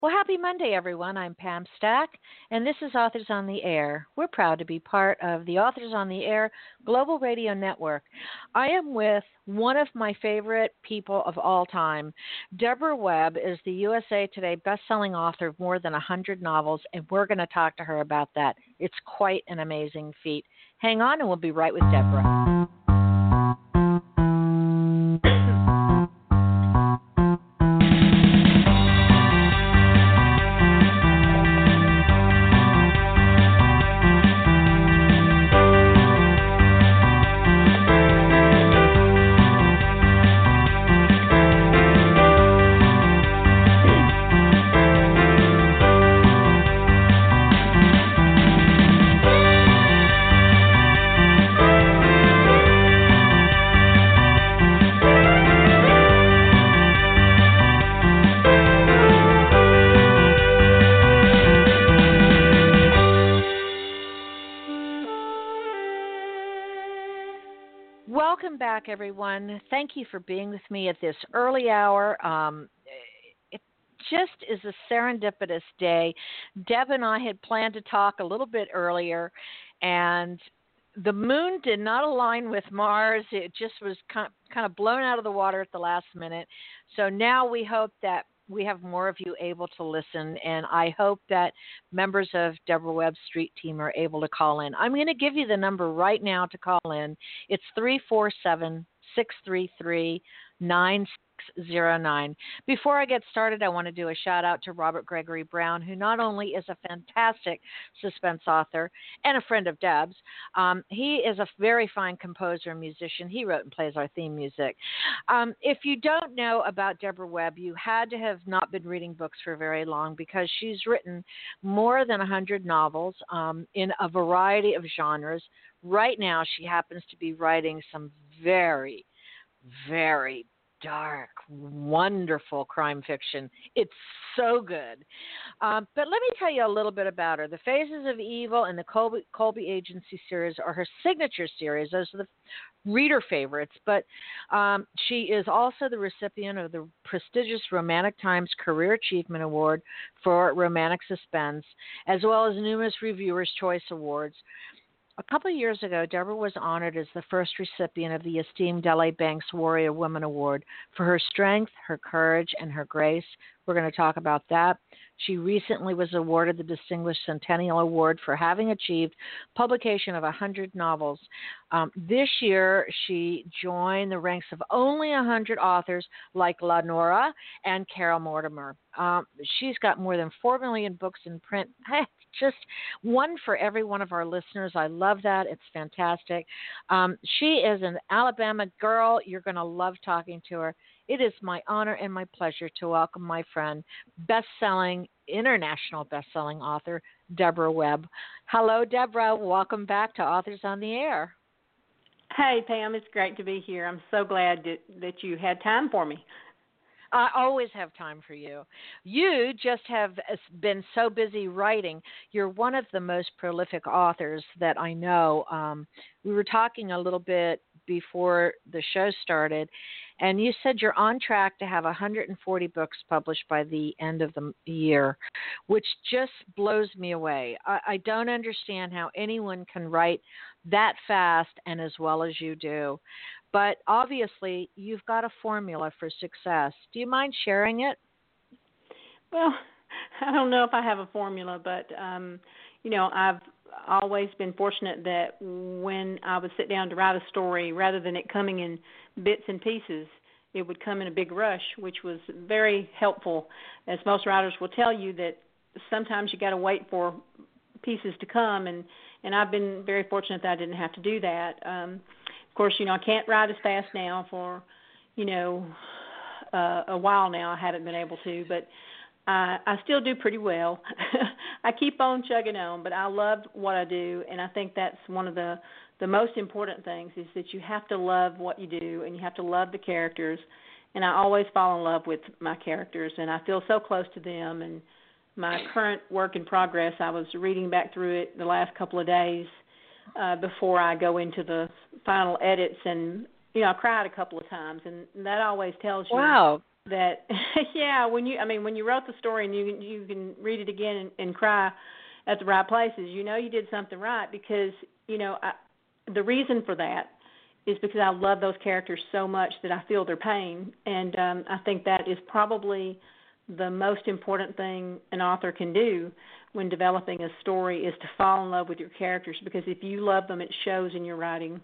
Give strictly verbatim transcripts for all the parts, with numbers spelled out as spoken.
Well, happy Monday, everyone. I'm Pam Stack, and this is Authors on the Air. We're proud to be part of the Authors on the Air Global Radio Network. I am with one of my favorite people of all time. Deborah Webb is the U S A Today bestselling author of more than one hundred novels, and we're going to talk to her about that. It's quite an amazing feat. Hang on, and we'll be right with Deborah. Welcome back, everyone. Thank you for being with me at this early hour. Um, it just is a serendipitous day. Deb and I had planned to talk a little bit earlier, and the moon did not align with Mars. It just was kind of blown out of the water at the last minute. So now we hope that we have more of you able to listen, and I hope that members of Deborah Webb's Street Team are able to call in. I'm going to give you the number right now to call in. It's three four seven, six three three, nine six zero nine. Before I get started, I want to do a shout out to Robert Gregory Brown, who not only is a fantastic suspense author and a friend of Deb's, um, he is a very fine composer and musician. He wrote and plays our theme music. Um, if you don't know about Deborah Webb, you had to have not been reading books for very long, because she's written more than one hundred novels um, in a variety of genres. Right now, she happens to be writing some very, very dark, wonderful crime fiction. It's so good. Um, but let me tell you a little bit about her. The Phases of Evil and the Colby, Colby Agency series are her signature series. Those are the reader favorites. But um, she is also the recipient of the prestigious Romantic Times Career Achievement Award for Romantic Suspense, as well as numerous Reviewers' Choice Awards. A couple of years ago, Deborah was honored as the first recipient of the esteemed L A Banks Warrior Woman Award for her strength, her courage, and her grace. We're going to talk about that. She recently was awarded the Distinguished Centennial Award for having achieved publication of one hundred novels. Um, this year, she joined the ranks of only one hundred authors like La Nora and Carol Mortimer. Um, she's got more than four million books in print. Just one for every one of our listeners. I love that. It's fantastic. Um, she is an Alabama girl. You're going to love talking to her. It is my honor and my pleasure to welcome my friend, best-selling, international best-selling author, Deborah Webb. Hello, Deborah. Welcome back to Authors on the Air. Hey, Pam. It's great to be here. I'm so glad that, that you had time for me. I always have time for you. You just have been so busy writing. You're one of the most prolific authors that I know. Um, we were talking a little bit before the show started, and you said you're on track to have one hundred forty books published by the end of the year, which just blows me away. I, I don't understand how anyone can write that fast and as well as you do. But obviously, you've got a formula for success. Do you mind sharing it? Well, I don't know if I have a formula, but, um, you know, I've always been fortunate that when I would sit down to write a story, rather than it coming in bits and pieces, it would come in a big rush, which was very helpful. As most writers will tell you, that sometimes you got to wait for pieces to come, and, and I've been very fortunate that I didn't have to do that. Um, Of course, you know, I can't write as fast now for, you know, uh, a while now. I haven't been able to, but I, I still do pretty well. I keep on chugging on, but I love what I do, and I think that's one of the, the most important things is that you have to love what you do, and you have to love the characters, and I always fall in love with my characters, and I feel so close to them, and my current work in progress, I was reading back through it the last couple of days, Uh, before I go into the final edits, and you know, I cried a couple of times, and that always tells you wow. that yeah, when you I mean when you wrote the story and you you can read it again and, and cry at the right places, you know you did something right because you know I, the reason for that is because I love those characters so much that I feel their pain, and um, I think that is probably the most important thing an author can do when developing a story is to fall in love with your characters, because if you love them, it shows in your writing.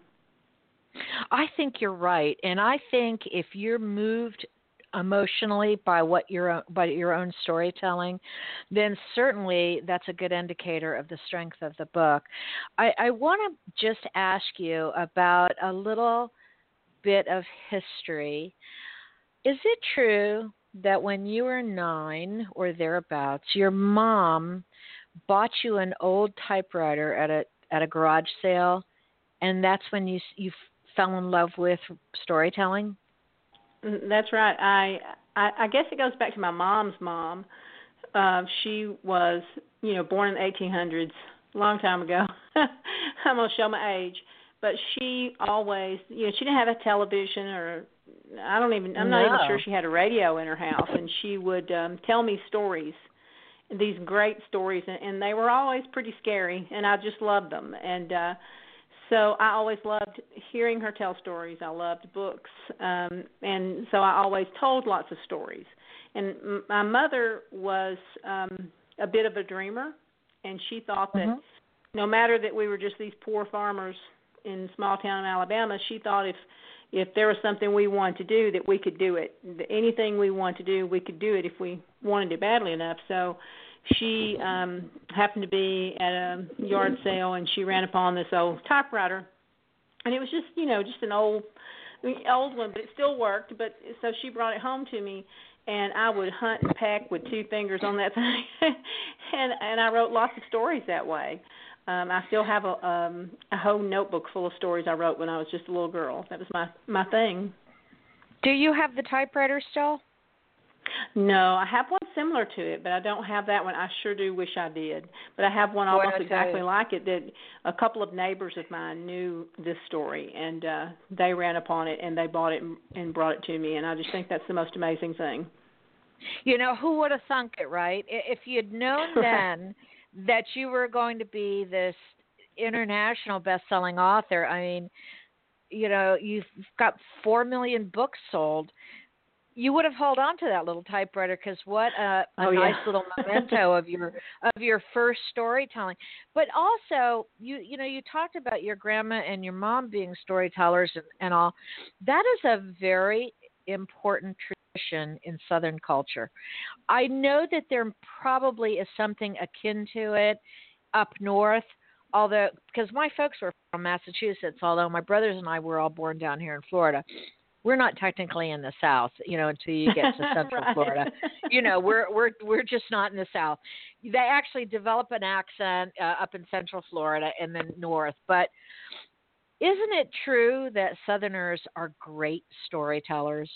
I think you're right, and I think if you're moved emotionally by what your by your own storytelling, then certainly that's a good indicator of the strength of the book. I, I want to just ask you about a little bit of history. Is it true that when you were nine or thereabouts, your mom bought you an old typewriter at a at a garage sale, and that's when you you fell in love with storytelling? That's right. I, I I guess it goes back to my mom's mom. Uh, she was, you know, born in the eighteen hundreds, a long time ago. I'm gonna show my age, but she always, you know, she didn't have a television, or I don't even, I'm not No. even sure she had a radio in her house, and she would um, tell me stories, these great stories, and, and they were always pretty scary, and I just loved them, and. uh So I always loved hearing her tell stories. I loved books, um, and so I always told lots of stories. And m- my mother was um, a bit of a dreamer, and she thought that Mm-hmm. no matter that we were just these poor farmers in small town Alabama, she thought if if there was something we wanted to do, that we could do it. Anything we wanted to do, we could do it if we wanted it badly enough. So she um, happened to be at a yard sale, and she ran upon this old typewriter, and it was just, you know, just an old, old one, but it still worked. But so she brought it home to me, and I would hunt and peck with two fingers on that thing, and and I wrote lots of stories that way. Um, I still have a um, a whole notebook full of stories I wrote when I was just a little girl. That was my my thing. Do you have the typewriter still? No, I have one similar to it, but I don't have that one. I sure do wish I did. But I have one Boy, almost I'll tell exactly you. like it that a couple of neighbors of mine knew this story, and uh, they ran upon it, and they bought it and, and brought it to me, and I just think that's the most amazing thing. You know, who would have thunk it, right? I- If you'd known then that you were going to be this international best-selling author, I mean, you know, you've got four million books sold. You would have held on to that little typewriter because what a, a Oh, nice yeah. little memento of your of your first storytelling. But also, you you know, you talked about your grandma and your mom being storytellers and, and all. That is a very important tradition in Southern culture. I know that there probably is something akin to it up north, although because my folks were from Massachusetts, although my brothers and I were all born down here in Florida. We're not technically in the South, you know, until you get to Central Right. Florida. You know, we're we're we're just not in the South. They actually develop an accent uh, up in Central Florida and then north. But isn't it true that Southerners are great storytellers?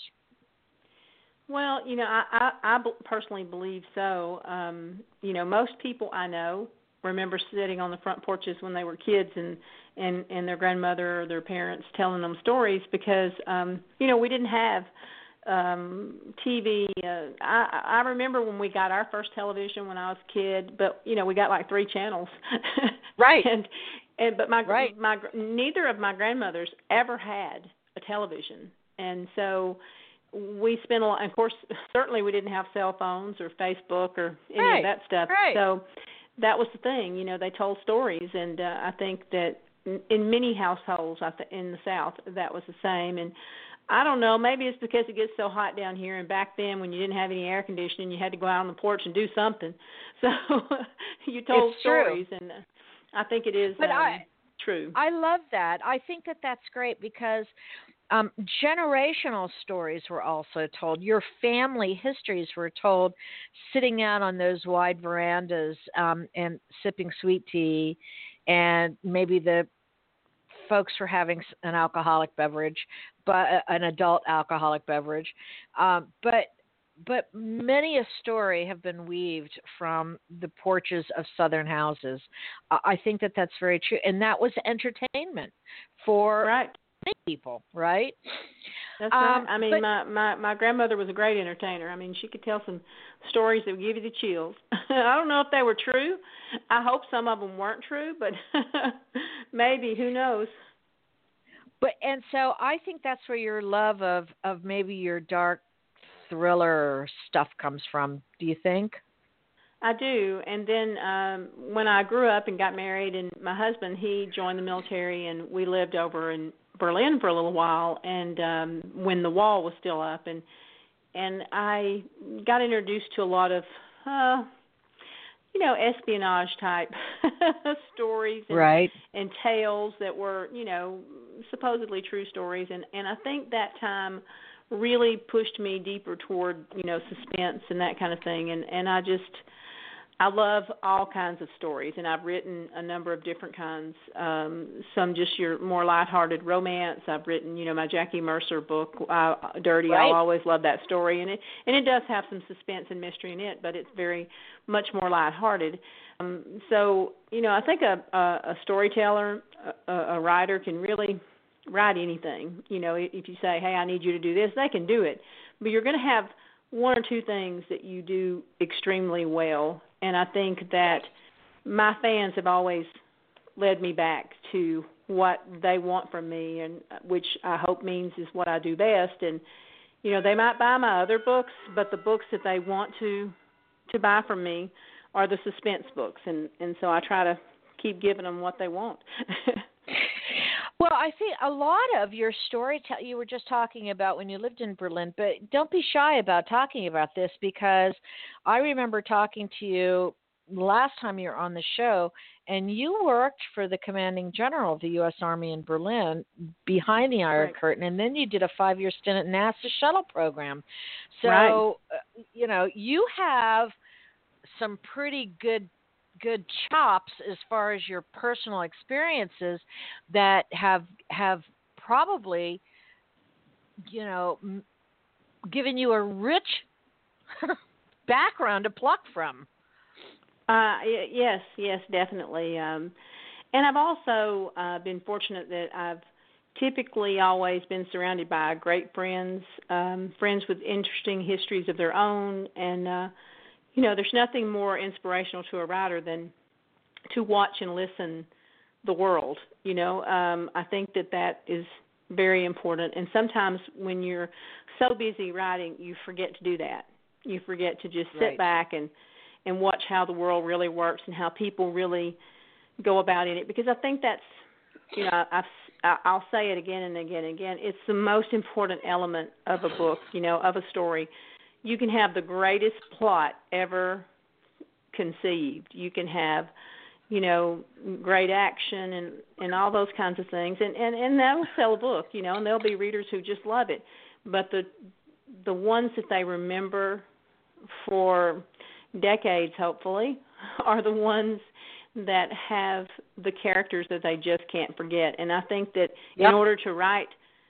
Well, you know, I, I, I b- personally believe so. Um, you know, most people I know remember sitting on the front porches when they were kids and, and, and their grandmother or their parents telling them stories because, um, you know, we didn't have um, T V. Uh, I, I remember when we got our first television when I was a kid, but, you know, we got like three channels. Right. and, and, but my, Right. my, neither of my grandmothers ever had a television. And so, we spent a lot, and of course, certainly we didn't have cell phones or Facebook or any Right. of that stuff. Right. So that was the thing, you know, they told stories, and uh, I think that in, in many households I th- in the South, that was the same. And I don't know, maybe it's because it gets so hot down here, and back then when you didn't have any air conditioning, you had to go out on the porch and do something. So you told It's stories, true. and uh, I think it is But um, I true. I love that. I think that that's great because um, generational stories were also told. Your family histories were told sitting out on those wide verandas um, and sipping sweet tea, and maybe the folks were having s- an alcoholic beverage, but uh, an adult alcoholic beverage. Um, but but many a story have been weaved from the porches of Southern houses. I I think that that's very true, and that was entertainment for Right. people, right? That's right. Um, I mean, but my, my my grandmother was a great entertainer. I mean, she could tell some stories that would give you the chills. I don't know if they were true. I hope some of them weren't true, but maybe, who knows? but and so I think that's where your love of of maybe your dark thriller stuff comes from. Do you think? I do. And then um when I grew up and got married, and my husband, he joined the military, and we lived over in Berlin for a little while, and um when the wall was still up, and and I got introduced to a lot of uh you know, espionage type stories and Right. and tales that were, you know, supposedly true stories, and and I think that time really pushed me deeper toward, you know, suspense and that kind of thing, and and I just I love all kinds of stories, and I've written a number of different kinds. Um, some just your more lighthearted romance. I've written, you know, my Jackie Mercer book, uh, Dirty. Right. I'll always love that story, and it and it does have some suspense and mystery in it, but it's very much more lighthearted. Um, so, you know, I think a, a, a storyteller, a, a writer can really write anything. You know, if you say, hey, I need you to do this, they can do it. But you're going to have one or two things that you do extremely well. And I think that my fans have always led me back to what they want from me, and which I hope means is what I do best. And, you know, they might buy my other books, but the books that they want to to buy from me are the suspense books. And, and so I try to keep giving them what they want. Well, I think a lot of your story t- you were just talking about when you lived in Berlin, but don't be shy about talking about this, because I remember talking to you last time you were on the show, and you worked for the commanding general of the U S Army in Berlin behind the Iron Right. Curtain, and then you did a five-year stint at NASA shuttle program. So, Right. uh, you know, you have some pretty good good chops as far as your personal experiences that have have probably, you know, m- given you a rich background to pluck from. Uh, y- yes, yes, definitely. Um, and I've also uh, been fortunate that I've typically always been surrounded by great friends, um, friends with interesting histories of their own. And, uh, you know, there's nothing more inspirational to a writer than to watch and listen the world. You know, um, I think that that is very important. And sometimes when you're so busy writing, you forget to do that. You forget to just sit Right. back and and watch how the world really works and how people really go about in it. Because I think that's, you know, I've, I'll say it again and again and again, it's the most important element of a book, you know, of a story. You can have the greatest plot ever conceived. You can have, you know, great action and, and all those kinds of things. And, and, and that'll sell a book, you know, and there'll be readers who just love it. But the the ones that they remember for decades, hopefully, are the ones that have the characters that they just can't forget. And I think that Yep. in order to write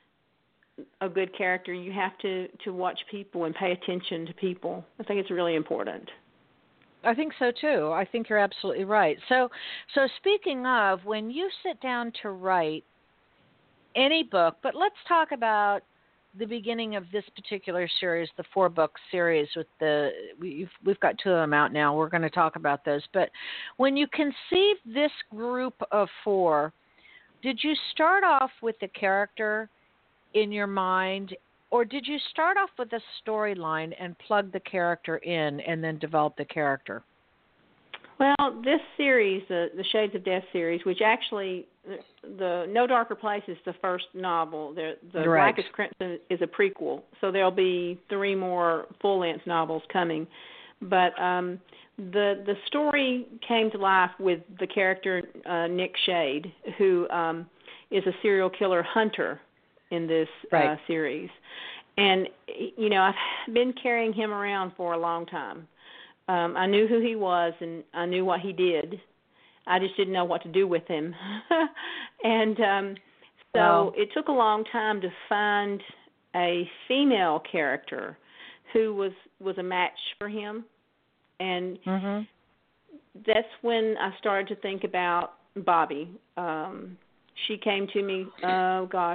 a good character, you have to, to watch people and pay attention to people. I think it's really important. I think so too. I think you're absolutely right. So, so speaking of, when you sit down to write any book, but let's talk about the beginning of this particular series, the four book series with the we've we've got two of them out now. We're going to talk about those. But when you conceived this group of four, did you start off with the character in your mind, or did you start off with a storyline and plug the character in and then develop the character? Well, this series, the, the Shades of Death series, which actually, the No Darker Place is the first novel. The, the Right. Blackest Crimson is a prequel, so there'll be three more full-length novels coming. But um, the the story came to life with the character uh, Nick Shade, who um, is a serial killer hunter in this Right. uh, series. And, you know, I've been carrying him around for a long time. Um, I knew who he was, and I knew what he did. I just didn't know what to do with him. and um, so Wow. it took a long time to find a female character who was, was a match for him. And Mm-hmm. that's when I started to think about Bobby. Um, she came to me, oh gosh,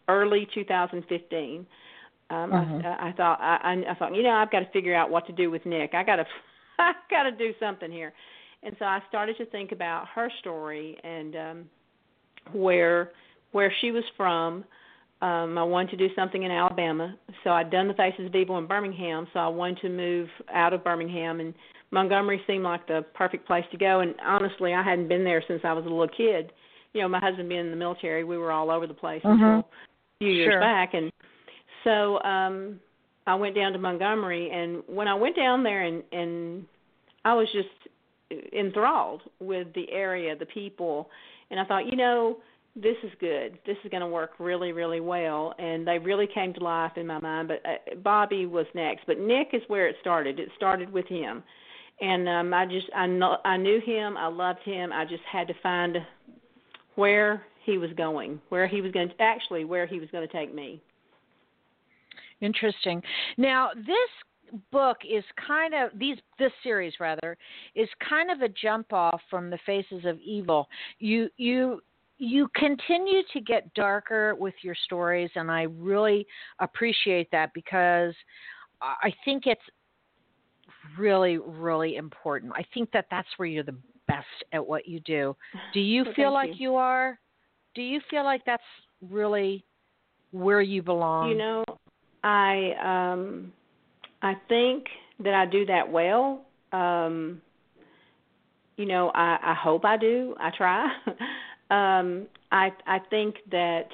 early two thousand fifteen. Um, Mm-hmm. I, I thought I, I thought you know I've got to figure out what to do with Nick. I got to I got to do something here, and so I started to think about her story and um, where where she was from. Um, I wanted to do something in Alabama, so I'd done The Faces of Evil in Birmingham, so I wanted to move out of Birmingham, and Montgomery seemed like the perfect place to go. And honestly, I hadn't been there since I was a little kid. You know, my husband being in the military, we were all over the place Mm-hmm. until a few years Sure. back, and so um, I went down to Montgomery, and when I went down there, and, and I was just enthralled with the area, the people, and I thought, you know, this is good. This is going to work really, really well, and they really came to life in my mind. But uh, Bobby was next, but Nick is where it started. It started with him, and um, I just I know I knew him. I loved him. I just had to find where he was going, where he was going to actually where he was going to take me. Interesting. Now, this book is kind of these this series rather is kind of a jump off from The Faces of Evil. You you you continue to get darker with your stories, and I really appreciate that because I think it's really, really important. I think that that's where you're the best at what you do. Do you Well, feel thank like you. you are? Do you feel like that's really where you belong? You know, I um, I think that I do that well. Um, you know, I, I hope I do. I try. um, I I think that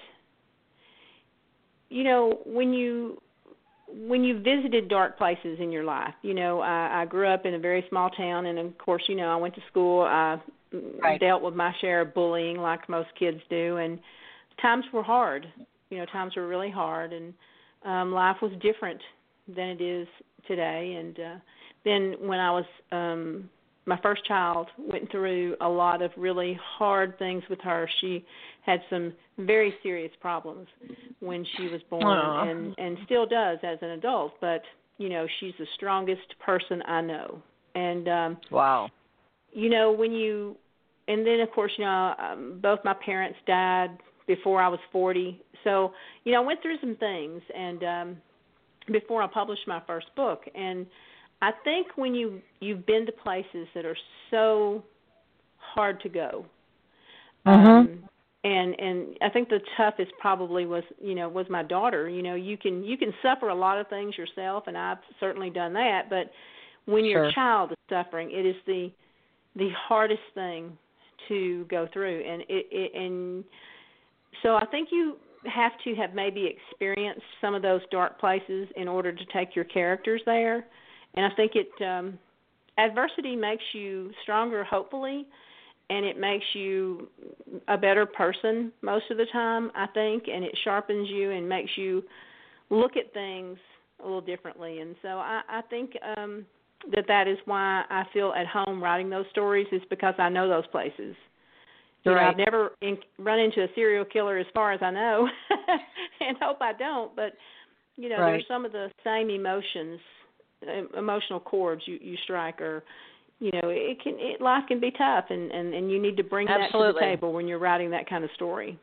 you know when you when you visited dark places in your life, you know, I, I grew up in a very small town, and of course, you know, I went to school. I Right. dealt with my share of bullying, like most kids do, and times were hard. You know, times were really hard, and um, life was different than it is today. And uh, then when I was um, my first child, went through a lot of really hard things with her. She had some very serious problems when she was born, Aw. and and still does as an adult. But you know, she's the strongest person I know, and um, Wow. you know, when you, and then of course, you know, um, both my parents died before I was forty. So, you know, I went through some things, and um, before I published my first book, and I think when you you've been to places that are so hard to go, Mm-hmm. um, and and I think the toughest probably was you know was my daughter. You know, you can you can suffer a lot of things yourself, and I've certainly done that. But when Sure. your child is suffering, it is the the hardest thing to go through, and it, it and so I think you have to have maybe experienced some of those dark places in order to take your characters there. And I think it um, adversity makes you stronger, hopefully, and it makes you a better person most of the time, I think, and it sharpens you and makes you look at things a little differently. And so I, I think um, that that is why I feel at home writing those stories, is because I know those places. You Right. know, I've never in, run into a serial killer as far as I know, and hope I don't. But you know, Right. there's some of the same emotions, emotional chords you, you strike, or you know, it can it, life can be tough, and, and, and you need to bring Absolutely. that to the table when you're writing that kind of story.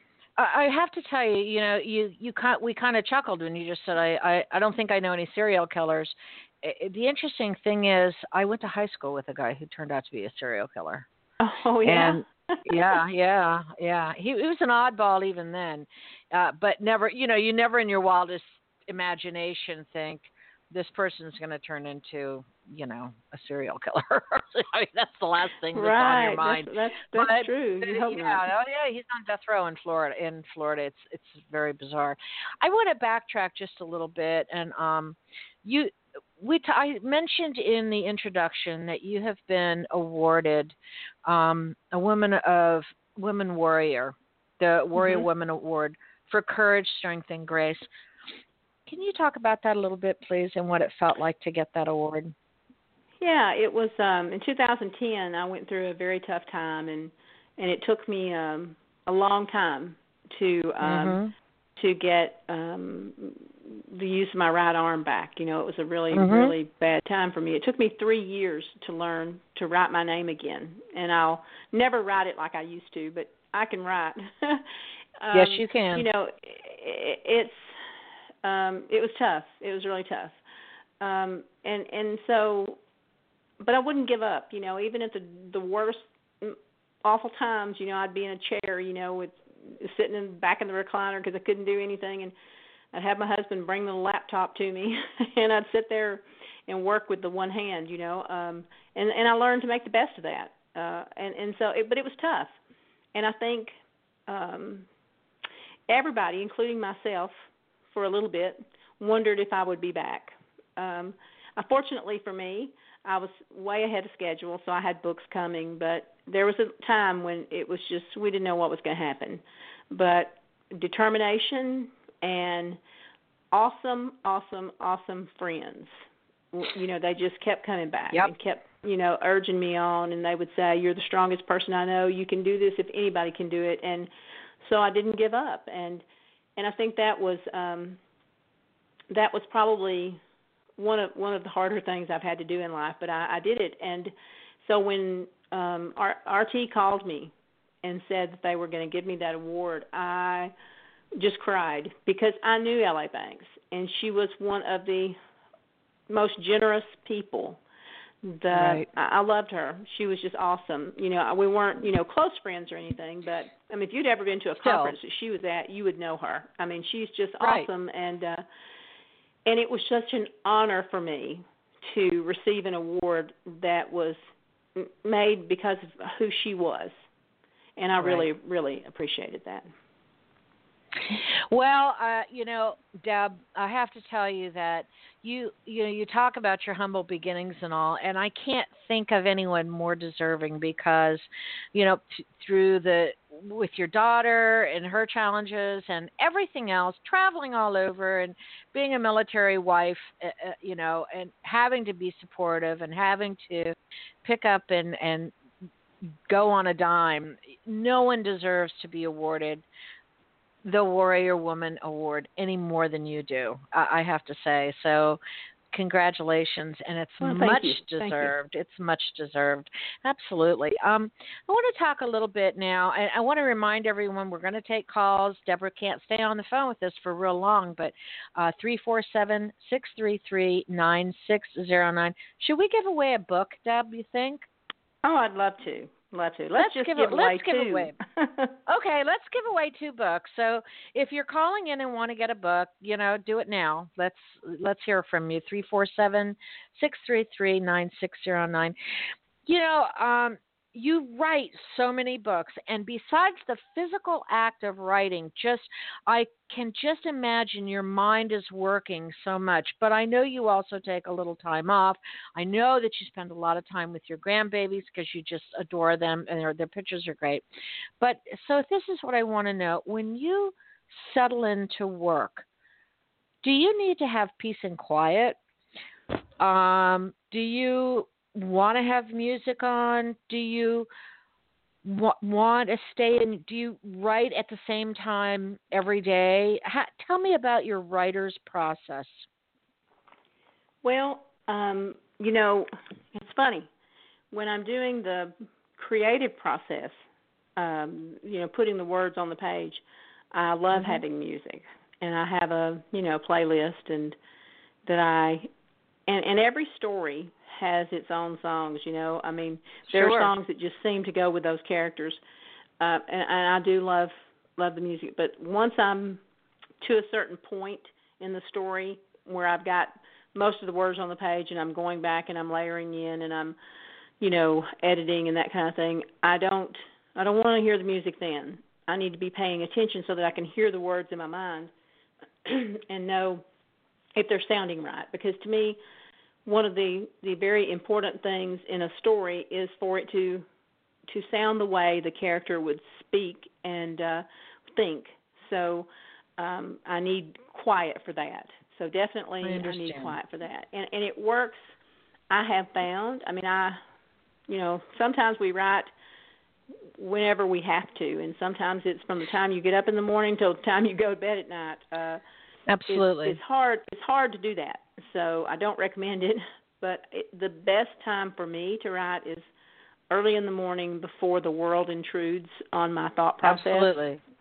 I I have to tell you, you know, you you kind we kind of chuckled when you just said I, I I don't think I know any serial killers. I, the interesting thing is, I went to high school with a guy who turned out to be a serial killer. Oh yeah. And yeah, yeah, yeah. He, he was an oddball even then, uh, but never, you know, you never in your wildest imagination think this person's going to turn into, you know, a serial killer. I mean, that's the last thing that's Right. on your mind. That's that's, that's But, true. but, You hope yeah, not. oh yeah, he's on death row in Florida. In Florida, it's it's very bizarre. I want to backtrack just a little bit, and um, you. We t- I mentioned in the introduction that you have been awarded um, a Woman of Women Warrior, the Warrior Mm-hmm. Women Award for courage, strength, and grace. Can you talk about that a little bit, please, and what it felt like to get that award? Yeah, it was um, in two thousand ten. I went through a very tough time, and and it took me um, a long time to um, Mm-hmm. to get um, the use of my right arm back. You know, it was a really, Mm-hmm. really bad time for me. It took me three years to learn to write my name again, and I'll never write it like I used to, but I can write. um, Yes, you can. You know, it, it's um, it was tough. It was really tough. Um, and and so, but I wouldn't give up. You know, even at the the worst awful times, you know, I'd be in a chair, you know, with sitting in back in the recliner because I couldn't do anything, and I'd have my husband bring the laptop to me, and I'd sit there and work with the one hand, you know, um, and and I learned to make the best of that, uh, and and so, it, but it was tough, and I think um, everybody, including myself, for a little bit, wondered if I would be back. Um, unfortunately for me, I was way ahead of schedule, so I had books coming, but there was a time when it was just, we didn't know what was going to happen. But determination and awesome, awesome, awesome friends, you know, they just kept coming back yep. and kept, you know, urging me on, and they would say, you're the strongest person I know, you can do this if anybody can do it. And so I didn't give up, and and I think that was um, that was probably one of one of the harder things I've had to do in life, but I, I did it. And so when um, R T called me and said that they were going to give me that award, I just cried because I knew L A Banks, and she was one of the most generous people. The, right. I, I loved her. She was just awesome. You know, we weren't, you know, close friends or anything, but I mean, if you'd ever been to a Still. conference that she was at, you would know her. I mean, she's just right. awesome, and uh, and it was such an honor for me to receive an award that was made because of who she was, and I right. really, really appreciated that. Well, uh, you know, Deb, I have to tell you that you, you know, you talk about your humble beginnings and all, and I can't think of anyone more deserving because, you know, t- through the with your daughter and her challenges and everything else, traveling all over and being a military wife, uh, uh, you know, and having to be supportive and having to pick up and and go on a dime. No one deserves to be awarded the Warrior Woman Award any more than you do, I have to say. So congratulations, and it's well, much you. deserved. It's much deserved. Absolutely. Um, I want to talk a little bit now, and I want to remind everyone we're going to take calls. Deborah can't stay on the phone with us for real long, but uh, three four seven, six three three, nine six zero nine. Should we give away a book, Deb, you think? Oh, I'd love to. Love to. Let's, let's just give, give a, away let's give two. away. Okay, let's give away two books. So if you're calling in and want to get a book, you know, do it now. Let's let's hear from you. Three four seven six three three nine six zero nine. You know, um, you write so many books, and besides the physical act of writing, just I can just imagine your mind is working so much. But I know you also take a little time off. I know that you spend a lot of time with your grandbabies because you just adore them, and their, their pictures are great. But so this is what I want to know. When you settle into work, do you need to have peace and quiet? Um, do you want to have music on? Do you w- want to stay in? Do you write at the same time every day? How, tell me about your writer's process. Well, um, you know, it's funny. When I'm doing the creative process, um, you know, putting the words on the page, I love Mm-hmm. having music. And I have a, you know, playlist and that I, and, and every story has its own songs, you know. I mean, there Sure. are songs that just seem to go with those characters. Uh, and, and I do love, love the music. But once I'm to a certain point in the story where I've got most of the words on the page and I'm going back and I'm layering in and I'm, you know, editing and that kind of thing, I don't I don't want to hear the music then. I need to be paying attention so that I can hear the words in my mind and know if they're sounding right. Because to me, one of the, the very important things in a story is for it to to sound the way the character would speak and uh, think. So um, I need quiet for that. So definitely I, I need quiet for that. And, and it works, I have found. I mean, I, you know, sometimes we write whenever we have to, and sometimes it's from the time you get up in the morning till the time you go to bed at night. Uh, Absolutely. It's, it's hard. It's hard to do that. So I don't recommend it. But it, the best time for me to write is early in the morning before the world intrudes on my thought process. Absolutely.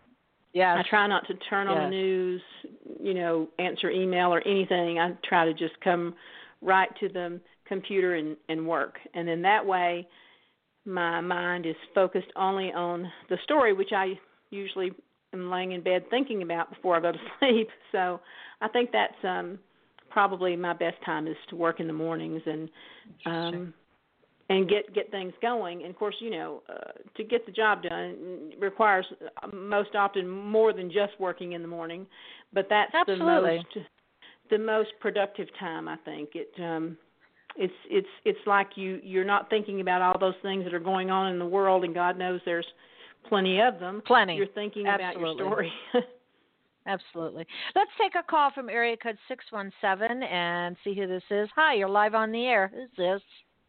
Yes. I try not to turn on Yes. the news, you know, answer email or anything. I try to just come right to the computer and, and work. And then that way my mind is focused only on the story, which I usually am laying in bed thinking about before I go to sleep. So I think that's um, probably my best time is to work in the mornings and um, and get, get things going. And, of course, you know, uh, to get the job done requires most often more than just working in the morning. But that's Absolutely. the most the most productive time, I think. It um, it's it's it's like you you're not thinking about all those things that are going on in the world, and God knows there's plenty of them. Plenty. You're thinking Absolutely. about your story. Absolutely. Let's take a call from area code six one seven and see who this is. Hi, you're live on the air. Who's this?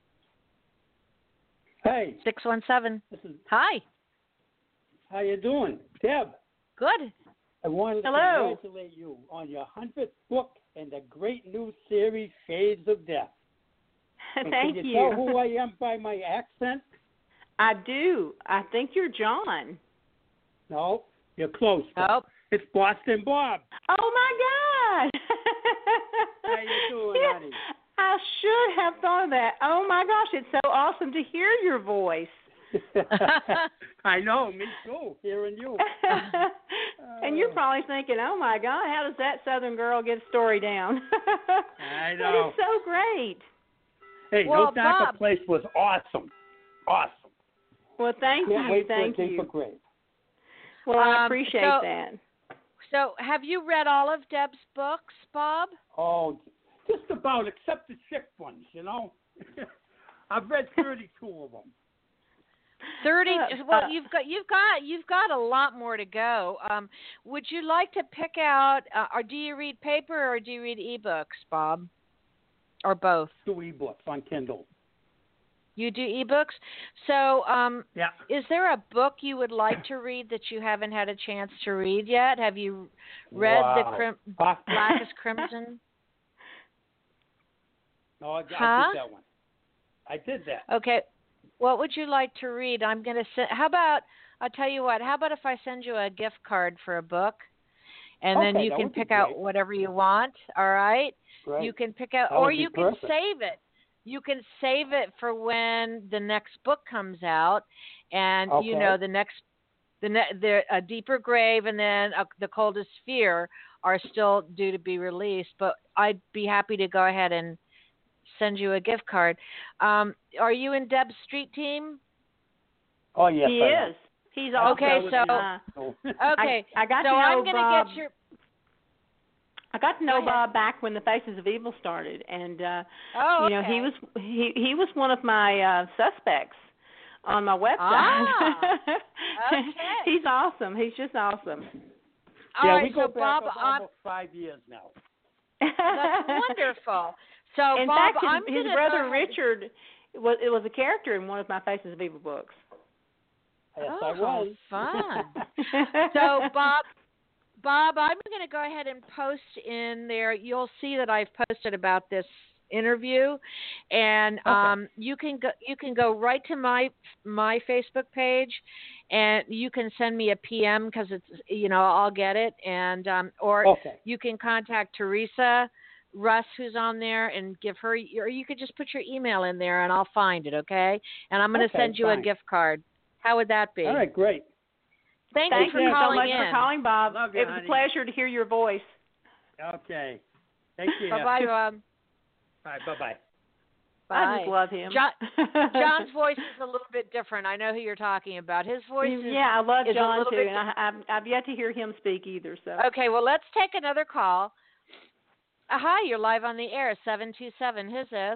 Hey. six one seven. This is, Hi. how you doing? Deb. Good. I wanted to Hello. congratulate you on your hundredth book and the great new series, Shades of Death. And Thank can you. you. Tell who I am by my accent? I do. I think you're John. No, you're close. Nope. It's Boston Bob. Oh, my God. How you doing, Yeah, honey? I should have thought of that. Oh, my gosh, it's so awesome to hear your voice. I know, me too, hearing you. And you're probably thinking, oh, my God, how does that Southern girl get a story down? I That know. is so great. Hey, Well, No Darker Bob- Place was awesome. Awesome. Well, thank Can't you. wait Thank for a you. deeper grave. Well, I Um, appreciate so- that. So, have you read all of Deb's books, Bob? Oh, just about, except the sick ones, you know. I've read thirty-two of them. Thirty. Uh, Well, uh, you've got you've got you've got a lot more to go. Um, would you like to pick out, uh, or do you read paper or do you read ebooks, Bob, or both? Two ebooks on Kindle. You do ebooks. So, um, Yeah. is there a book you would like to read that you haven't had a chance to read yet? Have you read Wow. the Crim- Ah, Blackest Crimson? No, I, I Huh? did that one. I did that. Okay. What would you like to read? I'm going to send. How about I'll tell you what. How about if I send you a gift card for a book, and then Okay, you that can would be pick out great. whatever you want. All right. Great. You can pick out, That or would be you can perfect. save it. You can save it for when the next book comes out, and you Okay. know the next, the ne- the a Deeper Grave and then uh, The Coldest Sphere are still due to be released. But I'd be happy to go ahead and send you a gift card. Um, are you in Deb's street team? Oh, yes, he I is. He's awesome. Okay, so- Uh, am. Okay. I, I got so to know I'm gonna Bob. get your. I got to know Go ahead. Bob back when the Faces of Evil started, and uh, Oh, you know okay. he was he he was one of my uh, suspects on my website. Ah, okay. He's awesome. He's just awesome. All yeah, right, we go so back Bob, up I'm, almost five years now. that's wonderful. So In Bob, fact, his, I'm his gonna brother go ahead- Richard was it was a character in one of my Faces of Evil books. Yes, Oh, I was. fun. So Bob, Bob, I'm going to go ahead and post in there. You'll see that I've posted about this interview, and Okay. um, you can go. You can go right to my my Facebook page, and you can send me a P M because it's you know I'll get it, and um, or Okay. you can contact Teresa Russ, who's on there, and give her, or you could just put your email in there, and I'll find it. Okay, and I'm going to Okay, send you a fine. gift card. How would that be? All right, great. Thank, Thank you for you so calling much in. for calling, Bob. Love you, It was honey. a pleasure to hear your voice. Okay. Thank you. Bye bye, Bob. All right, bye-bye. Bye. I just love him. John, John's voice is a little bit different. I know who you're talking about. His voice is yeah, I love is a John little too, bit and I, I've I've yet to hear him speak either. So Okay, well, let's take another call. Uh, hi, you're live on the air, seven two seven. Who's this?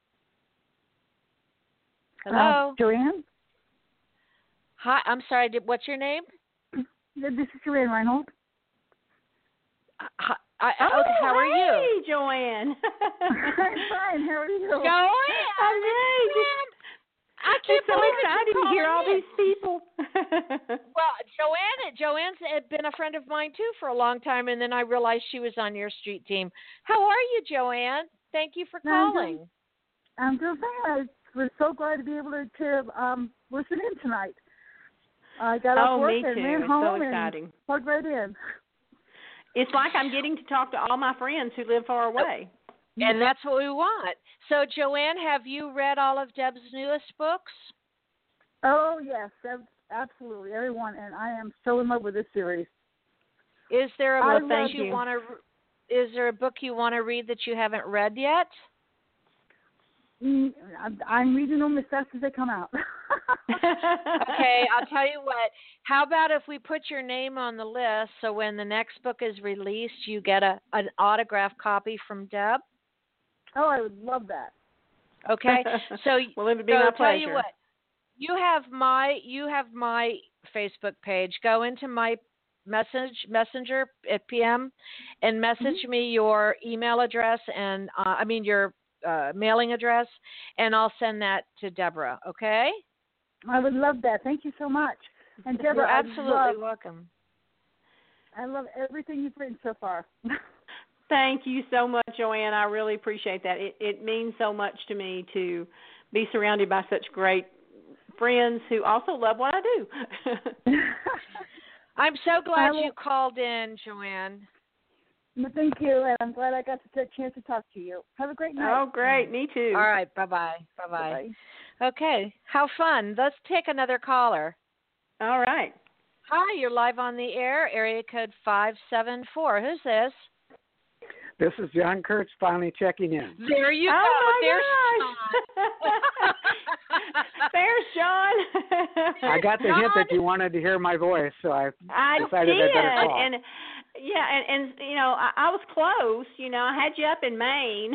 Hello? Uh, Joanne? Hi, I'm sorry, did, what's your name? This is Joanne Reinhold. Uh, Hi, I, oh, okay, how are you? hey, Joanne. I'm fine. How are you? Joanne! I'm great. Man, I can't It's so believe that exciting you're to hear all calling in. these people. Well, Joanne, Joanne's had been a friend of mine too for a long time, and then I realized she was on your street team. How are you, Joanne? Thank you for I'm calling. doing- I'm doing fine. I was so glad to be able to, to um, listen in tonight. I got off Oh, work me and too. ran It's home so and exciting. plugged right in. It's like I'm getting to talk to all my friends who live far away. And that's what we want. So, Joanne, have you read all of Deb's newest books? Oh yes, ab- absolutely, everyone, and I am so in love with this series. Is there a Well, book thank that you, you. want to? Is there a book you want to read that you haven't read yet? Mm, I'm, I'm reading them as fast as they come out. Okay, I'll tell you what. How about if we put your name on the list so when the next book is released, you get a an autographed copy from Deb? Oh, I would love that. Okay, so well, it would be so my tell pleasure. you what. You have my you have my Facebook page. Go into my message messenger at P M and message Mm-hmm. me your email address and uh, I mean your uh, mailing address, and I'll send that to Deborah. Okay? I would love that. Thank you so much. And Deborah, You're I absolutely love, welcome. I love everything you've written so far. Thank you so much, Joanne. I really appreciate that. It, it means so much to me to be surrounded by such great friends who also love what I do. I'm so glad will, you called in, Joanne. Thank you, and I'm glad I got the chance to talk to you. Have a great night. Oh, great. Me too. All right. Bye-bye. Bye-bye. Bye-bye. Okay. How fun. Let's take another caller. All right. Hi, you're live on the air. Area code five seven four. Who's this? This is John Kurtz finally checking in. There you oh go. My There's gosh. There's John. I got the hint that you wanted to hear my voice, so I, I decided did. I better call. And yeah, and, and you know, I, I was close. You know, I had you up in Maine.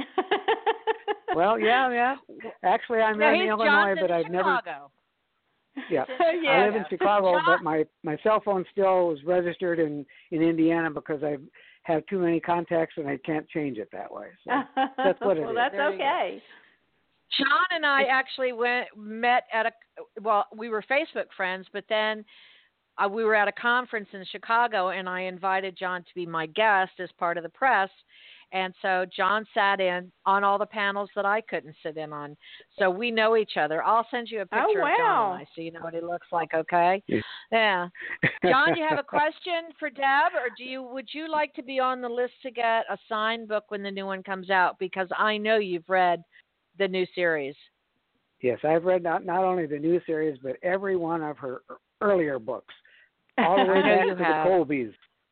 Well, yeah, yeah. Actually, I'm no, in he's Illinois, John's but in I've never. Chicago. Yeah, yeah. I live in Chicago, John- but my my cell phone still is registered in in Indiana because I have too many contacts and I can't change it that way. So that's what it well, is. that's There you okay. John and I actually went met at a well, we were Facebook friends, but then uh, we were at a conference in Chicago, and I invited John to be my guest as part of the press. And so John sat in on all the panels that I couldn't sit in on. So we know each other. I'll send you a picture Oh, of John wow. and I so you know what he looks like, okay? Yeah. Yeah. John, you have a question for Deb, or do you would you like to be on the list to get a signed book when the new one comes out? Because I know you've read the new series. Yes, I've read not not only the new series, but every one of her earlier books, all the way I know back you to have. the Colbys.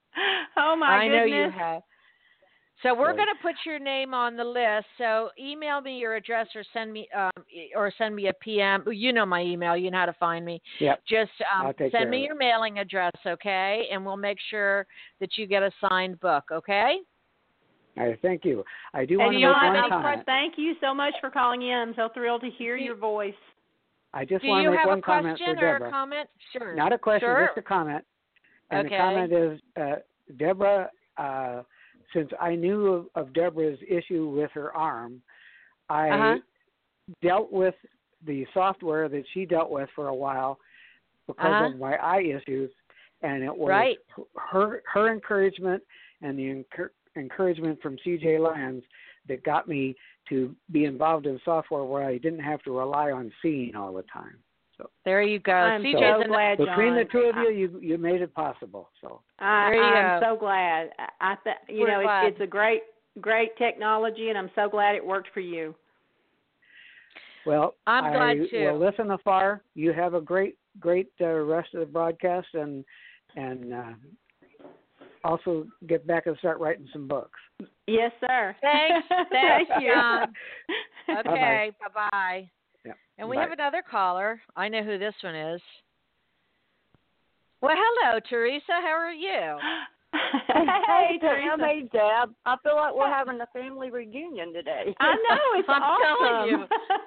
Oh my I goodness. know you have. So we're Right. going to put your name on the list. So email me your address or send me um, or send me a P M. You know my email. You know how to find me. Yep. Just um, I'll take care send me of it. your mailing address, okay? And we'll make sure that you get a signed book, okay? All right, thank you. I do And want to make John, one of comment. course, thank you so much for calling in. I'm so thrilled to hear Do- your voice. I just Do want you to make have one a comment question for or Deborah. a comment? Sure. Not a question, Sure. just a comment. And Okay. the comment is, uh, Deborah, uh, since I knew of, of Deborah's issue with her arm, I Uh-huh. dealt with the software that she dealt with for a while because Uh-huh. of my eye issues, and it was Right. her her encouragement and the encour- encouragement from C J Lyons that got me to be involved in software where I didn't have to rely on seeing all the time. So There you go. I'm C so J's an- glad, John. between the two of I- you, you you made it possible. So I, There you I'm go. so glad. I, I th- you We're know, glad. it's, it's a great, great technology, and I'm so glad it worked for you. well, I'm I glad too. will listen afar. You have a great great uh, rest of the broadcast, and and uh, also get back and start writing some books. Yes, sir. Thanks. Thank Thanks, you. John. Okay. Bye-bye. Yeah. And we Bye. have another caller. I know who this one is. Well, hello, Teresa. How are you? Hey, Teresa. Hey, Deb. I feel like we're having a family reunion today. I know, it's I'm awesome. telling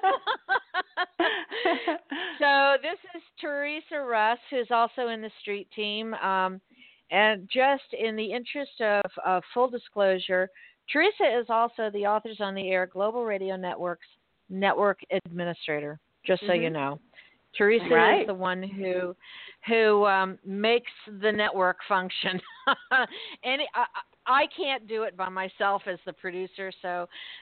you. So this is Teresa Russ, who's also in the street team. Um, and just in the interest of, of full disclosure, Teresa is also the Authors on the Air Global Radio Network's network administrator, just so Mhm. you know. Teresa Right. is the one who who um, makes the network function. and I, I can't do it by myself as the producer, so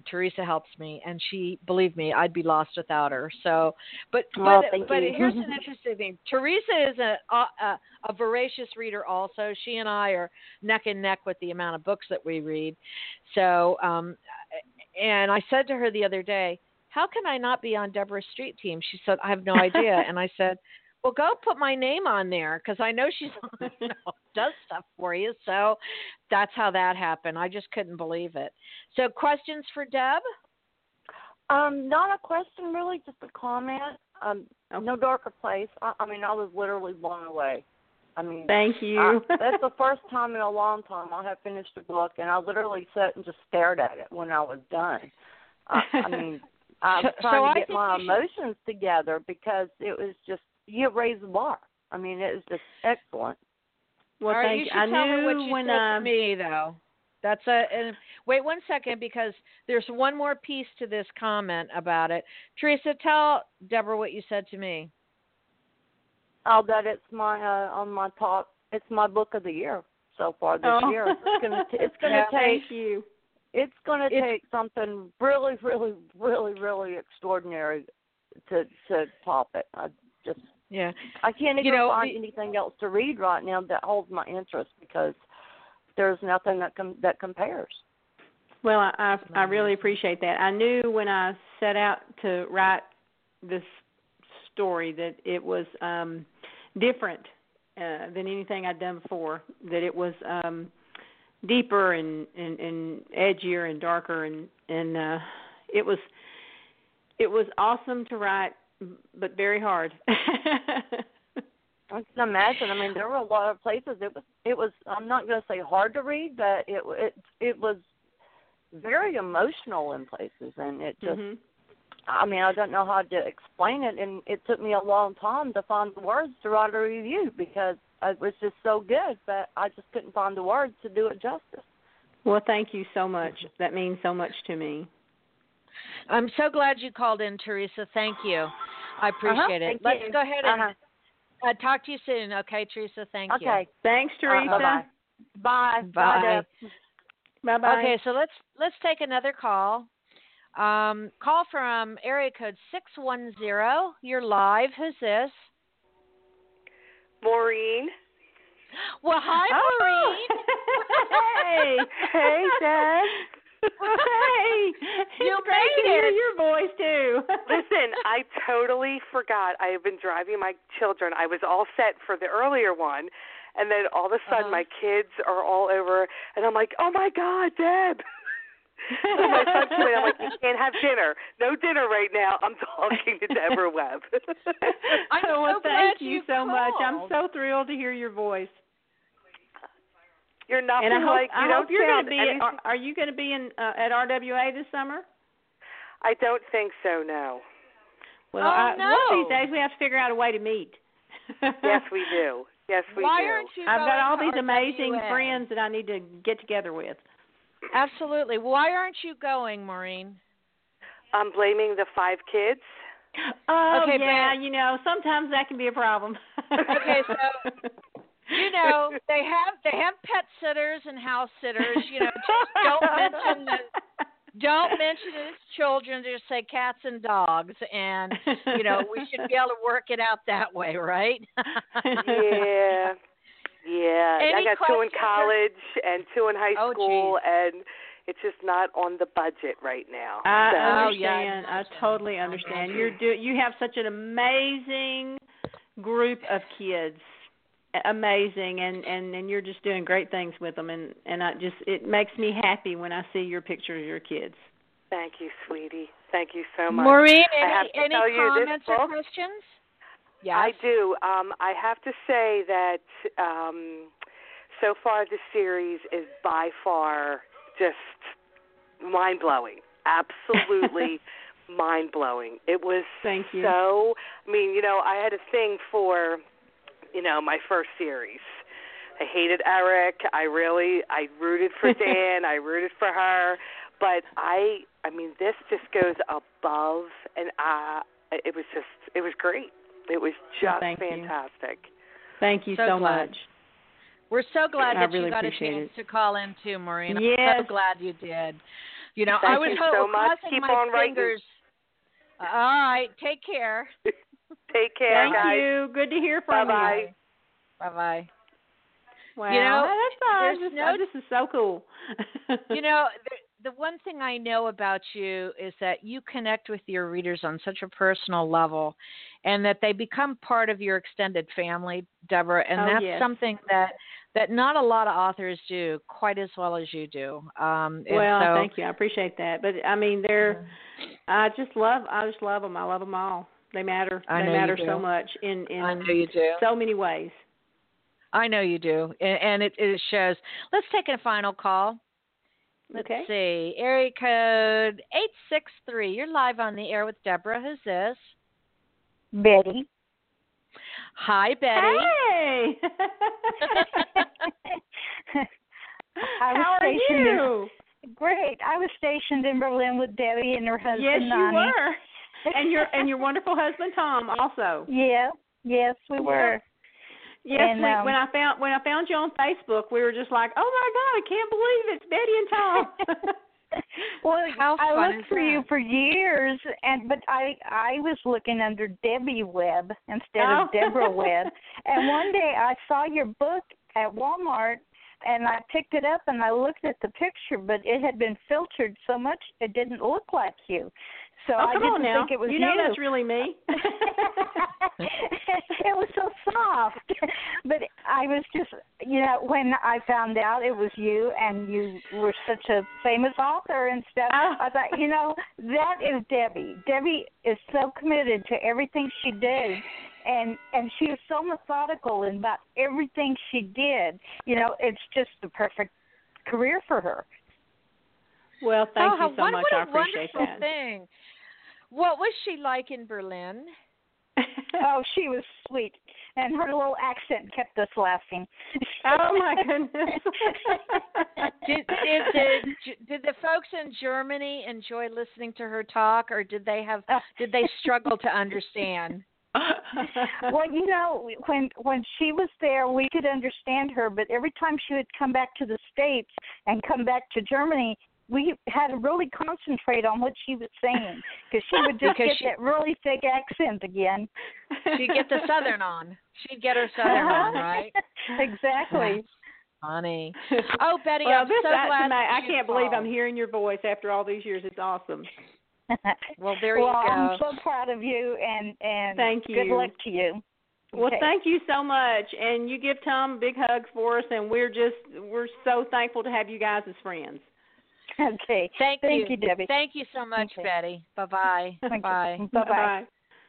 Teresa helps me, and she, believe me, I'd be lost without her. So, but Well, but thank but you. here's an interesting thing. Teresa is a, a a voracious reader. Also, she and I are neck and neck with the amount of books that we read. So, um, and I said to her the other day, "How can I not be on Deborah's Street team?" She said, "I have no idea." And I said, "Well, go put my name on there because I know she's you know, does stuff for you." So that's how that happened. I just couldn't believe it. So questions for Deb? Um, not a question really, just a comment. Um, Okay. No Darker Place. I, I mean, I was literally blown away. I mean, Thank you. I, that's the first time in a long time I have finished a book, and I literally sat and just stared at it when I was done. I, I mean, I was So- trying so I to get think my you should- emotions together because it was just, you raised the bar. I mean, it was just excellent. Well, All right, thank you you. should I tell knew her what you when said uh, to me, though. That's a and wait one second because there's one more piece to this comment about it. Teresa, tell Deborah what you said to me. Oh, that it's my uh, on my top. It's my book of the year so far this Oh. year. It's gonna t- it's gonna yeah, take thank you. it's gonna It's- take something really, really, really, really extraordinary to to top it. I just Yeah, I can't even You know, find the- anything else to read right now that holds my interest because there's nothing that com- that compares. Well, I, I I really appreciate that. I knew when I set out to write this story that it was um, different uh, than anything I'd done before. That it was um, deeper and, and, and edgier and darker, and and uh, it was it was awesome to write, but very hard. I can imagine. I mean, there were a lot of places. It was. It was. I'm not going to say hard to read, but it it it was very emotional in places, and it just. Mm-hmm. I mean, I don't know how to explain it, and it took me a long time to find the words to write a review because it was just so good, but I just couldn't find the words to do it justice. Well, thank you so much. That means so much to me. I'm so glad you called in, Teresa. Thank you. I appreciate Uh-huh, it. thank Let's you. go ahead and Uh-huh. uh, talk to you soon, okay, Teresa? Thank you. Okay. Thanks, Teresa. Uh, bye-bye. Bye. Bye. Deb. Bye bye. Okay, so let's let's take another call. Um, call from area code six one zero. You're live. Who's this? Maureen. Well, hi, Oh. Maureen. Hey. Hey, Deb. Hey. You It's great to made hear it. your voice, too. Listen, I totally forgot. I have been driving my children. I was all set for the earlier one, and then all of a sudden Uh-huh. my kids are all over, and I'm like, oh, my God, Deb. So my son came in. I'm like, you can't have dinner. No dinner right now. I'm talking to Deborah Webb. I'm so well, glad thank you you so much. I'm called. so thrilled to hear your voice. You're nothing And I hope, like you I don't hope you're going sound to be. anything- Are, are you going to be in uh, at R W A this summer? I don't think so, no. Well, Oh, I, no. one of these days we have to figure out a way to meet. Yes, we do. Yes, we Why do. aren't you I've got going all to these R W A? amazing friends that I need to get together with. Absolutely. Why aren't you going, Maureen? I'm blaming the five kids. Oh, Okay, yeah, but- you know, sometimes that can be a problem. Okay, so you know they have they have pet sitters and house sitters. You know, just don't mention the don't mention it's children. Just say cats and dogs, and you know we should be able to work it out that way, right? Yeah. Yeah. Any I got two in questions or- college and two in high Oh, school, and it's just not on the budget right now. I So- Oh, yeah, I understand. I imagine. totally I understand. imagine. You're do you have such an amazing group of kids. Amazing, and, and, and you're just doing great things with them, and, and I just it makes me happy when I see your picture of your kids. Thank you, sweetie. Thank you so much. Maureen, I have any, to any tell you, this comments or book- questions? Yes. I do. Um, I have to say that um, so far the series is by far just mind-blowing. Absolutely mind-blowing. It was Thank you. so, I mean, you know, I had a thing for, you know, my first series. I hated Eric. I really, I rooted for Dan. I rooted for her. But I, I mean, this just goes above, and uh, it was just, it was great. It was just Thank you. fantastic. Thank you So so, glad. much. We're so glad I that really you got a appreciate chance it. to call in too, Maureen. I'm Yes. so glad you did. You know, Thank I was you ho- so much. crossing Keep my on writing. fingers. All right, take care. Take care, Thank guys. you. Good to hear from Bye-bye. Bye bye. you. Wow, You know, that's fine. there's Just, no- this is so cool. You know, the, the one thing I know about you is that you connect with your readers on such a personal level, and that they become part of your extended family, Deborah. And Oh, that's yes. something that that not a lot of authors do quite as well as you do. Um, and well, so, thank you. I appreciate that. But I mean, they're. I just love. I just love them. I love them all. They matter. I they know you matter do. so much in in I know you do. so many ways. I know you do, and, and it, it shows. Let's take a final call. Let's Okay. see. Area code eight six three. You're live on the air with Deborah. Who's this? Betty. Hi, Betty. Hey. I was How are stationed you? In, great. I was stationed in Berlin with Debbie and her husband. Yes, you Nani. were. And your and your wonderful husband Tom also. Yeah. Yes, we were. Yes, And, we, um, when I found when I found you on Facebook, we were just like, "Oh my God, I can't believe it's Betty and Tom." Well, How I fun looked is for that? you for years, and but I I was looking under Debbie Webb instead Oh. of Deborah Webb. And one day I saw your book at Walmart, and I picked it up and I looked at the picture, but it had been filtered so much it didn't look like you. So Oh, I come didn't on now. think it was you you. know that's really me. It was so soft. But I was just, you know, when I found out it was you and you were such a famous author and stuff, Oh. I thought, you know, that is Debbie. Debbie is so committed to everything she did. And and she was so methodical in about everything she did. You know, it's just the perfect career for her. Well, thank oh, how you so won- much. what I a appreciate wonderful that. thing. What was she like in Berlin? Oh, she was sweet, and her little accent kept us laughing. Oh my goodness. Did, did, did, did the folks in Germany enjoy listening to her talk, or did they have did they struggle to understand? Well, you know, when when she was there, we could understand her, but every time she would come back to the States and come back to Germany, we had to really concentrate on what she was saying because she would just Because get she- that really thick accent again. She'd get the Southern on. She'd get her Southern on, right? Exactly. That's funny. Oh, Betty, well, I'm this, so that's glad ama- that I you can't believe I'm called. hearing your voice after all these years. It's awesome. Well, there well, you go. I'm so proud of you, and and Thank good you. luck to you. Well, Okay. thank you so much, and you give Tom a big hug for us, and we're just we're so thankful to have you guys as friends. Okay. Thank, Thank you, Debbie. Thank you so much, Okay. Betty. Bye-bye. Thank you. Bye. Bye-bye.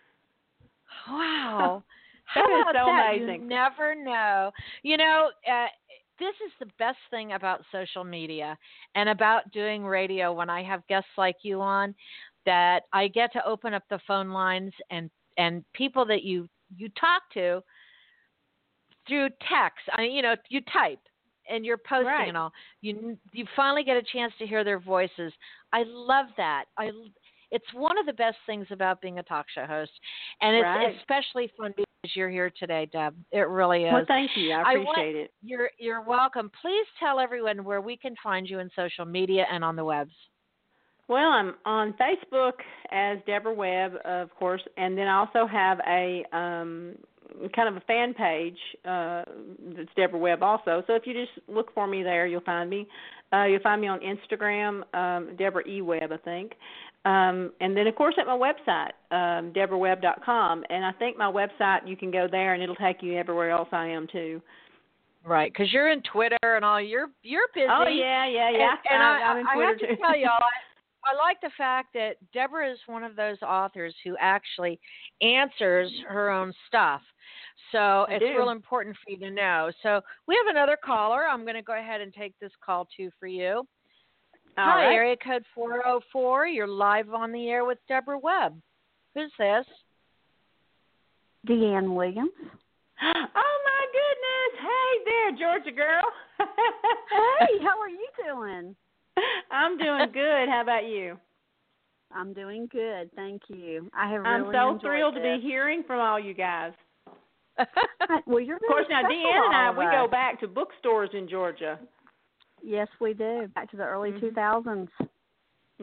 Wow. That How is about so that? amazing. You never know. You know, uh, this is the best thing about social media and about doing radio when I have guests like you on, that I get to open up the phone lines and, and people that you, you talk to through text. I mean, you know, you type and you're posting Right. and all. You you finally get a chance to hear their voices. I love that. I it's one of the best things about being a talk show host, and it's Right. especially fun because you're here today, Deb. It really is. Well, thank you. I I want- appreciate it. You're you're welcome. Please tell everyone where we can find you in social media and on the webs. Well, I'm on Facebook as Deborah Webb, of course, and then I also have a um, kind of a fan page uh, that's Deborah Webb also. So if you just look for me there, you'll find me. Uh, you'll find me on Instagram, um, Deborah E. Webb, I think. Um, and then, of course, at my website, um, deborah webb dot com. And I think my website, you can go there, and it'll take you everywhere else I am, too. Right, because you're in Twitter and all. You're you're busy. Oh, yeah, yeah, yeah. And, and I'm, I, I'm in I Twitter, have to too. tell y'all, I, I like the fact that Deborah is one of those authors who actually answers her own stuff. So I it's do. real important for you to know. So we have another caller. I'm going to go ahead and take this call, too, for you. All Hi, right. area code four oh four. You're live on the air with Deborah Webb. Who's this? Deanne Williams. Oh, my goodness. Hey there, Georgia girl. Hey, how are you doing? I'm doing good. How about you? I'm doing good, thank you. I have I'm really so enjoyed thrilled to this. be hearing from all you guys. Well, you're Of course, very now special Deanne to and I, all of we us. go back to bookstores in Georgia. Yes, we do. Back to the early Mhm. two thousands.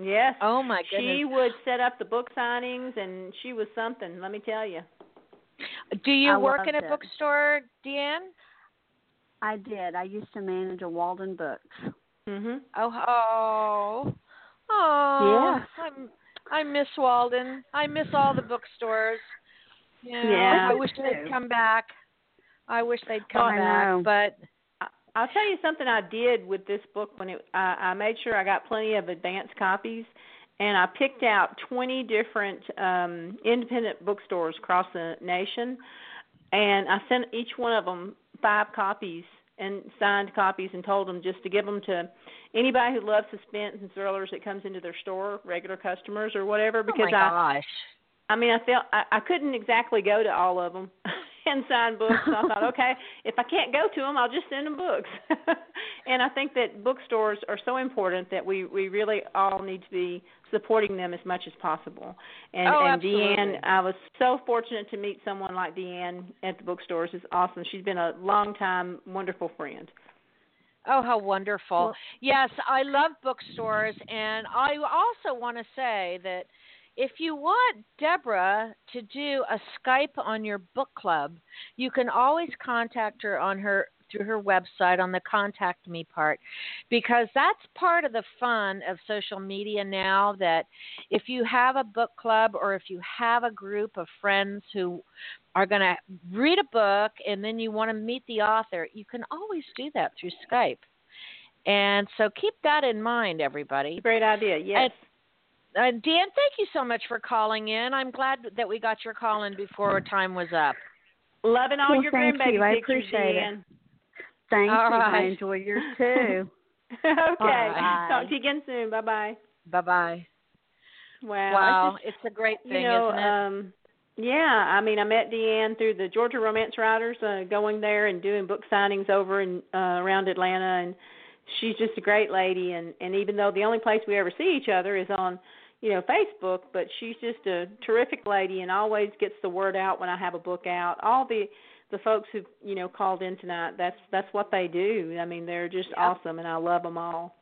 Yes. Oh my goodness. She would set up the book signings, and she was something. Let me tell you. Do you I work in a loved it. bookstore, Deanne? I did. I used to manage a Walden Books. Mhm. Oh, oh, oh. Yes. I'm, I miss Walden. I miss all the bookstores. Yeah. Yeah. I wish they'd come back. I wish they'd come I back, know. but I'll tell you something I did with this book when it. I, I made sure I got plenty of advanced copies, and I picked out twenty different um, independent bookstores across the nation, and I sent each one of them five copies and signed copies, and told them just to give them to anybody who loves suspense and thrillers that comes into their store, regular customers or whatever. Because oh my I, gosh. I mean, I felt I, I couldn't exactly go to all of them and sign books. So I thought, okay, if I can't go to them, I'll just send them books. And I think that bookstores are so important that we, we really all need to be supporting them as much as possible. And, oh, and absolutely. Deanne, I was so fortunate to meet someone like Deanne at the bookstores. It's awesome. She's been a long time, wonderful friend. Oh, how wonderful. Well, yes, I love bookstores, and I also want to say that if you want Deborah to do a Skype on your book club, you can always contact her on her through her website on the contact me part, because that's part of the fun of social media now, that if you have a book club or if you have a group of friends who are going to read a book and then you want to meet the author, you can always do that through Skype. And so keep that in mind, everybody. Great idea, yes. And, uh, Dan, thank you so much for calling in. I'm glad that we got your call in before time was up. Loving all well, your thank grandbaby you. I pictures, appreciate Deanne. it. Thank all you. right. I enjoy yours too. Okay. Bye. Talk to you again soon. Bye-bye. Bye-bye. Wow. Wow, It's, just, it's a great thing, you know, isn't it? Um, yeah, I mean, I met Deanne through the Georgia Romance Writers, uh, going there and doing book signings over in uh, around Atlanta, and she's just a great lady. And, and even though the only place we ever see each other is on, you know, Facebook, but she's just a terrific lady and always gets the word out when I have a book out. All the the folks who, you know, called in tonight, that's that's what they do. I mean, they're just yep. awesome, and I love them all.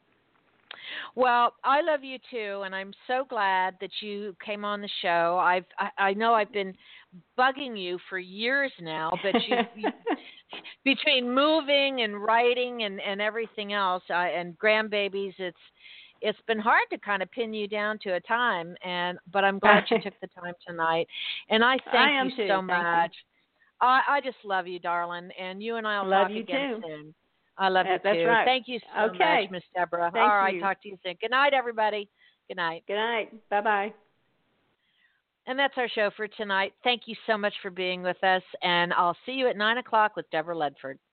Well, I love you too, and I'm so glad that you came on the show. I've I, I know I've been bugging you for years now, but you, you between moving and writing and, and everything else, uh, and grandbabies, it's it's been hard to kind of pin you down to a time. And but I'm glad you took the time tonight, and I thank I am you too. so Thank much. You. I, I just love you, darling, and you and I will love talk you again too. soon. I love that, you too. That's right. Thank you so okay. much, Miss Deborah. Thank All right, you. talk to you soon. Good night, everybody. Good night. Good night. Bye-bye. And that's our show for tonight. Thank you so much for being with us, and I'll see you at nine o'clock with Deborah Ledford.